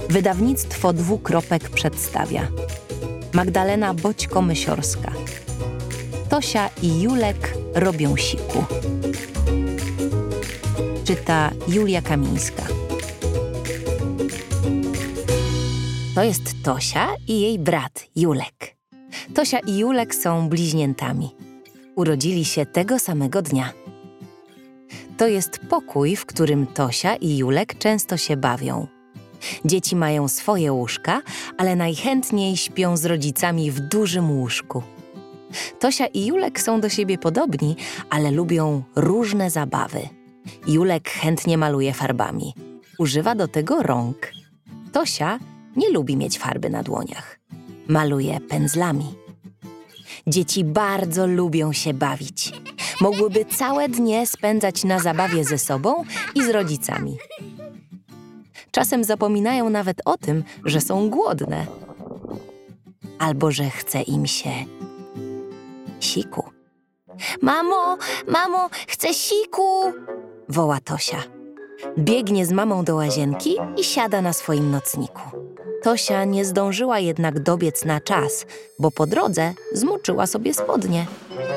Wydawnictwo Dwukropek przedstawia Magdalena Boćko-Mysiorska. Tosia i Julek robią siku. Czyta Julia Kamińska. To jest Tosia i jej brat Julek. Tosia i Julek są bliźniętami. Urodzili się tego samego dnia. To jest pokój, w którym Tosia i Julek często się bawią. Dzieci mają swoje łóżka, ale najchętniej śpią z rodzicami w dużym łóżku. Tosia i Julek są do siebie podobni, ale lubią różne zabawy. Julek chętnie maluje farbami. Używa do tego rąk. Tosia nie lubi mieć farby na dłoniach. Maluje pędzlami. Dzieci bardzo lubią się bawić. Mogłyby całe dnie spędzać na zabawie ze sobą i z rodzicami. Czasem zapominają nawet o tym, że są głodne. Albo że chce im się siku. Mamo, chcę siku! Woła Tosia. Biegnie z mamą do łazienki i siada na swoim nocniku. Tosia nie zdążyła jednak dobiec na czas, bo po drodze zmoczyła sobie spodnie.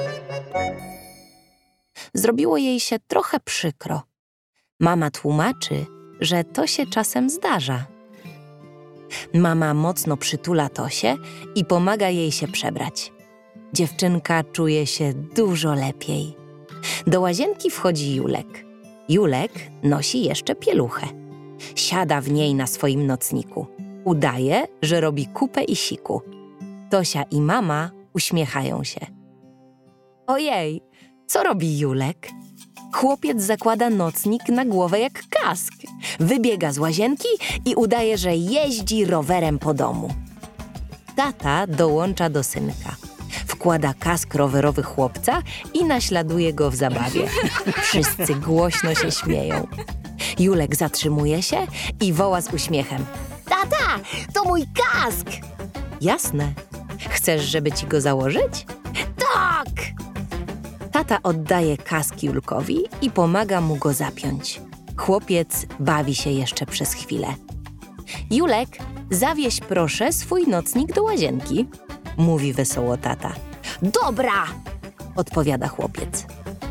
Zrobiło jej się trochę przykro. Mama tłumaczy, że to się czasem zdarza. Mama mocno przytula Tosię i pomaga jej się przebrać. Dziewczynka czuje się dużo lepiej. Do łazienki wchodzi Julek. Julek nosi jeszcze pieluchę. Siada w niej na swoim nocniku. Udaje, że robi kupę i siku. Tosia i mama uśmiechają się. Ojej, co robi Julek? Chłopiec zakłada nocnik na głowę jak kask. Wybiega z łazienki i udaje, że jeździ rowerem po domu. Tata dołącza do synka. Wkłada kask rowerowy chłopca i naśladuje go w zabawie. Wszyscy głośno się śmieją. Julek zatrzymuje się i woła z uśmiechem. Tata, to mój kask! Jasne. Chcesz, żeby ci go założyć? Tak! Tata oddaje kask Julkowi i pomaga mu go zapiąć. Chłopiec bawi się jeszcze przez chwilę. Julek, zawieź proszę swój nocnik do łazienki, mówi wesoło tata. Dobra! Odpowiada chłopiec.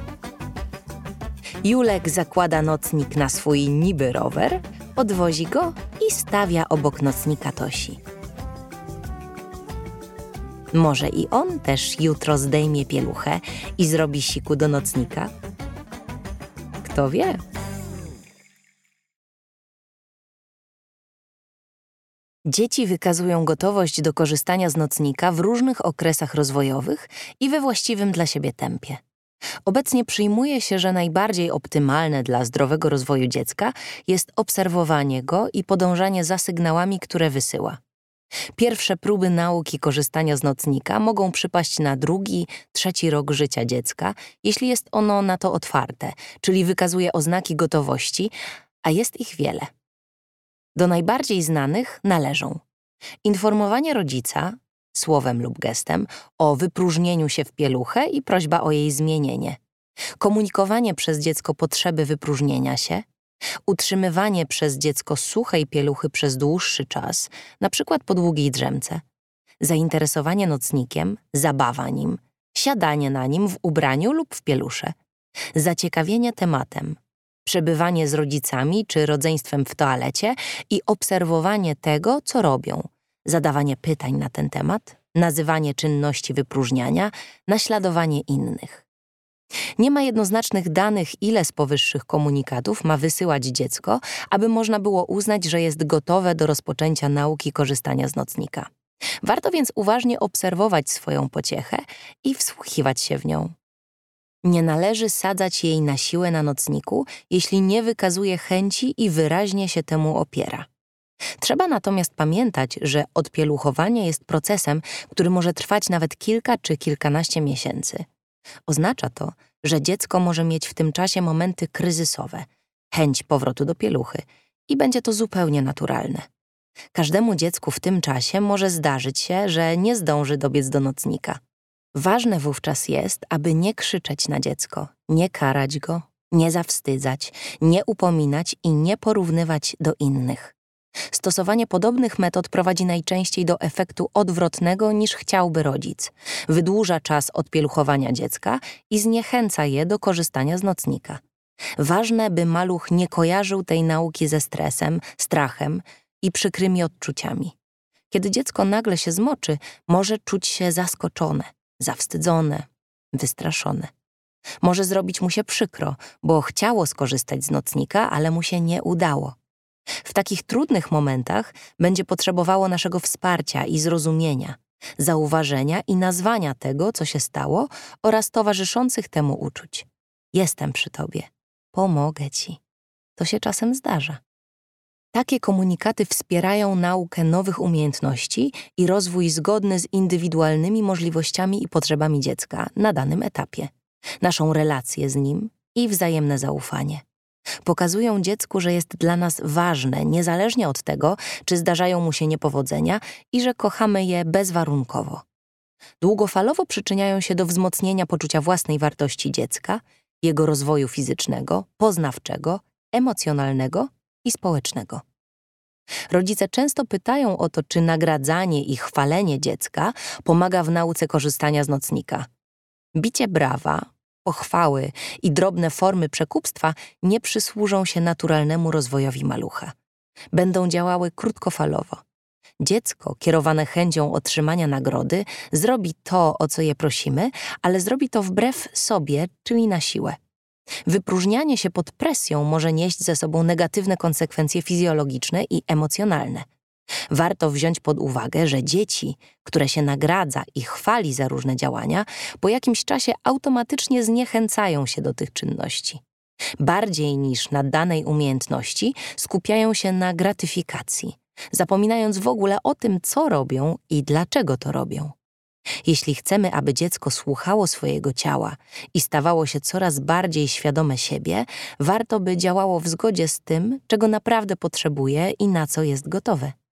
Julek zakłada nocnik na swój niby rower, odwozi go i stawia obok nocnika Tosi. Może i on też jutro zdejmie pieluchę i zrobi siku do nocnika? Kto wie? Dzieci wykazują gotowość do korzystania z nocnika w różnych okresach rozwojowych i we właściwym dla siebie tempie. Obecnie przyjmuje się, że najbardziej optymalne dla zdrowego rozwoju dziecka jest obserwowanie go i podążanie za sygnałami, które wysyła. Pierwsze próby nauki korzystania z nocnika mogą przypaść na 2., 3. rok życia dziecka, jeśli jest ono na to otwarte, czyli wykazuje oznaki gotowości, a jest ich wiele. Do najbardziej znanych należą informowanie rodzica, słowem lub gestem, o wypróżnieniu się w pieluchę i prośba o jej zmienienie, komunikowanie przez dziecko potrzeby wypróżnienia się, utrzymywanie przez dziecko suchej pieluchy przez dłuższy czas, np. po długiej drzemce, zainteresowanie nocnikiem, zabawa nim, siadanie na nim w ubraniu lub w pielusze, zaciekawienie tematem, przebywanie z rodzicami czy rodzeństwem w toalecie i obserwowanie tego, co robią, zadawanie pytań na ten temat, nazywanie czynności wypróżniania, naśladowanie innych. Nie ma jednoznacznych danych, ile z powyższych komunikatów ma wysyłać dziecko, aby można było uznać, że jest gotowe do rozpoczęcia nauki korzystania z nocnika. Warto więc uważnie obserwować swoją pociechę i wsłuchiwać się w nią. Nie należy sadzać jej na siłę na nocniku, jeśli nie wykazuje chęci i wyraźnie się temu opiera. Trzeba natomiast pamiętać, że odpieluchowanie jest procesem, który może trwać nawet kilka czy kilkanaście miesięcy. Oznacza to, że dziecko może mieć w tym czasie momenty kryzysowe, chęć powrotu do pieluchy i będzie to zupełnie naturalne. Każdemu dziecku w tym czasie może zdarzyć się, że nie zdąży dobiec do nocnika. Ważne wówczas jest, aby nie krzyczeć na dziecko, nie karać go, nie zawstydzać, nie upominać i nie porównywać do innych. Stosowanie podobnych metod prowadzi najczęściej do efektu odwrotnego niż chciałby rodzic. Wydłuża czas odpieluchowania dziecka i zniechęca je do korzystania z nocnika. Ważne, by maluch nie kojarzył tej nauki ze stresem, strachem i przykrymi odczuciami. Kiedy dziecko nagle się zmoczy, może czuć się zaskoczone, zawstydzone, wystraszone. Może zrobić mu się przykro, bo chciało skorzystać z nocnika, ale mu się nie udało. W takich trudnych momentach będzie potrzebowało naszego wsparcia i zrozumienia, zauważenia i nazwania tego, co się stało oraz towarzyszących temu uczuć. Jestem przy tobie. Pomogę ci. To się czasem zdarza. Takie komunikaty wspierają naukę nowych umiejętności i rozwój zgodny z indywidualnymi możliwościami i potrzebami dziecka na danym etapie, naszą relację z nim i wzajemne zaufanie. Pokazują dziecku, że jest dla nas ważne, niezależnie od tego, czy zdarzają mu się niepowodzenia i że kochamy je bezwarunkowo. Długofalowo przyczyniają się do wzmocnienia poczucia własnej wartości dziecka, jego rozwoju fizycznego, poznawczego, emocjonalnego i społecznego. Rodzice często pytają o to, czy nagradzanie i chwalenie dziecka pomaga w nauce korzystania z nocnika. Bicie brawa, pochwały i drobne formy przekupstwa nie przysłużą się naturalnemu rozwojowi malucha. Będą działały krótkofalowo. Dziecko, kierowane chęcią otrzymania nagrody, zrobi to, o co je prosimy, ale zrobi to wbrew sobie, czyli na siłę. Wypróżnianie się pod presją może nieść ze sobą negatywne konsekwencje fizjologiczne i emocjonalne. Warto wziąć pod uwagę, że dzieci, które się nagradza i chwali za różne działania, po jakimś czasie automatycznie zniechęcają się do tych czynności. Bardziej niż na danej umiejętności skupiają się na gratyfikacji, zapominając w ogóle o tym, co robią i dlaczego to robią. Jeśli chcemy, aby dziecko słuchało swojego ciała i stawało się coraz bardziej świadome siebie, warto by działało w zgodzie z tym, czego naprawdę potrzebuje i na co jest gotowe.